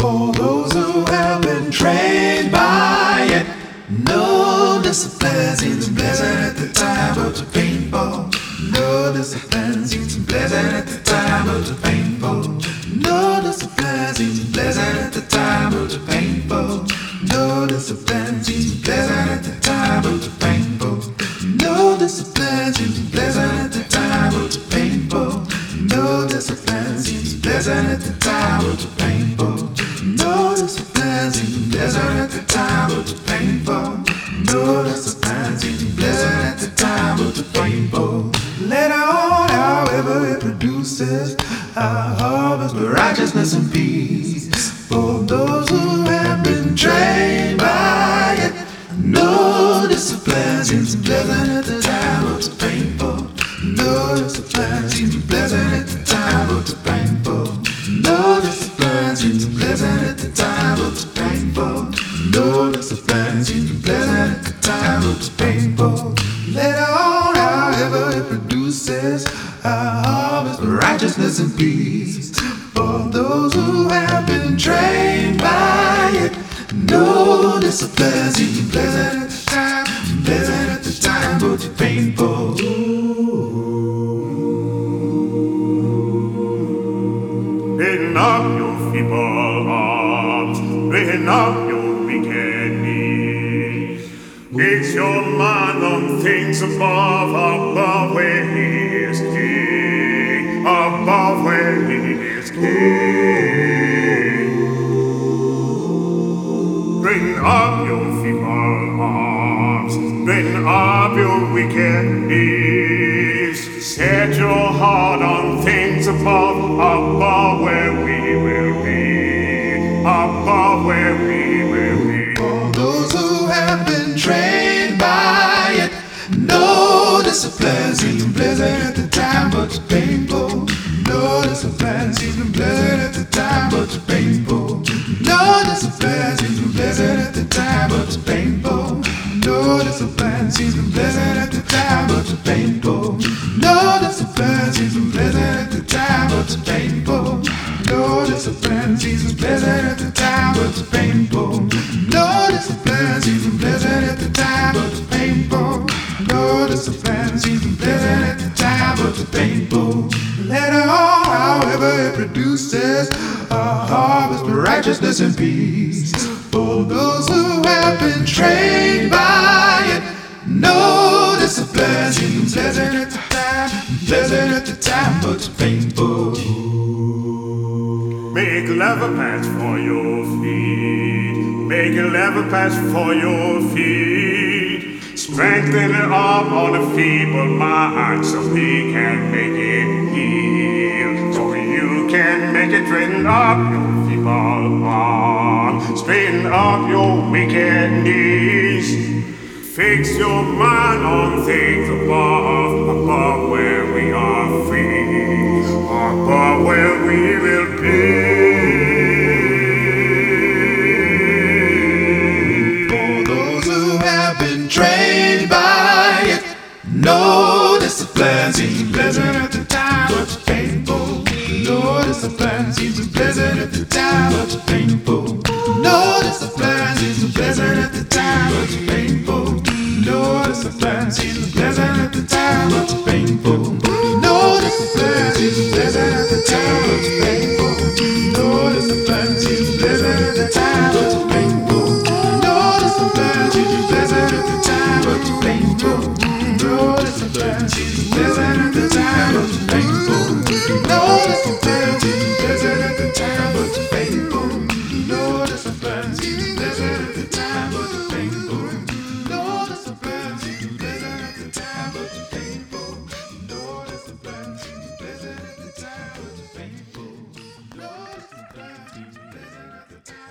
For those who have been trained by it, no discipline seems pleasant at the time of the painful. No discipline seems pleasant at the time of the painful. No discipline seems pleasant at the time of the painful. No discipline seems pleasant at the time of the painful. No discipline seems pleasant at the time of the painful. No discipline seems pleasant at the time of the painful. No discipline seems pleasant at the time of the painful. No discipline seems pleasant at the time of the painful. Later on, however, it produces a harvest of righteousness and peace. For those who have been trained by it, no discipline seems pleasant at the time of the painful. No discipline seems pleasant at the time of the painful. No discipline seems pleasant at the time of the painful. No discipline seems pleasant at the time of the painful. Later on, however, it produces a harvest of righteousness and peace. For those who have been trained by it, no discipline seems pleasant at the time, pleasant at the time, but it's painful. Straighten up your feeble arms, straighten up your wicked knees. Fix your mind on things above where he is king, above where he is king. Straighten up your feeble arms, straighten up your wicked knees. Set your heart on things above where we will be, above where we will be. For those who have been trained by it, no discipline seems pleasant at the time, but it's painful. No discipline seems pleasant at the time, but it's painful. No discipline seems pleasant at the time, but it's painful. No discipline seems pleasant at the time, but it's painful. No discipline seems pleasant at the time, but it's painful. No discipline seems pleasant at the time, but it's painful. No discipline seems pleasant at the time, but it's painful. No discipline seems pleasant at the time, but it's painful. Later on, however, it produces a harvest of righteousness and peace. For those who have been trained by it, no discipline seems pleasant at the time, pleasant at the time, but it's painful. Make leather pads for your feet, make leather pads for your feet. Strengthen it up on the feeble mind so we can make it heal. So you can make it straighten up your feeble arm, straighten up your wicked knees. Fix your mind on things above where we are free, above where we will be. For those who have been trained by it, no discipline seems pleasant at the time, but it's painful. No discipline seems pleasant at the time, but it's painful. No discipline seems pleasant at the time, but it's painful. No discipline seems pleasant at the time, but it's painful. No discipline seems pleasant at the time, but it's painful. No discipline seems pleasant at the time, but it's painful. No discipline seems pleasant at the time, but it's painful. No discipline seems pleasant at the time, but it's painful. No discipline seems pleasant at the time, but it's painful. No discipline seems pleasant at the time, but it's painful. No discipline seems pleasant at the time, but it's painful. No discipline seems pleasant at the time, but it's painful. No discipline seems pleasant at the time.